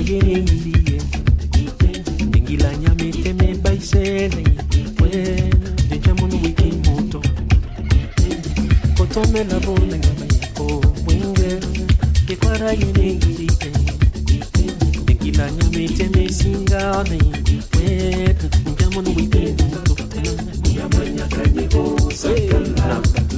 yere ngiriye ngila nyame teme baisele we de jamono wiki moto kotome la bona ngama yako wenge ke kwara yere ngiriye ngila nyame teme singa ne we jamono wiki moto yamanya kanyego sakala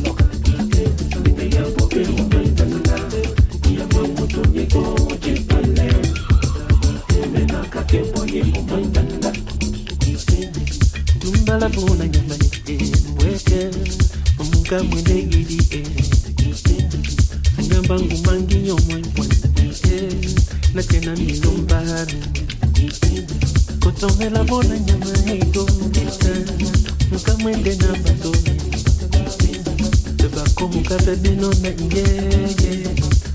Tumbala bona nyamani weke Munga mwende gidi Ngamba ngumangi nyomwe Na tena milombani Kotomela bona nyamani Munga mwende na batoni Teba komu kafe bino na iye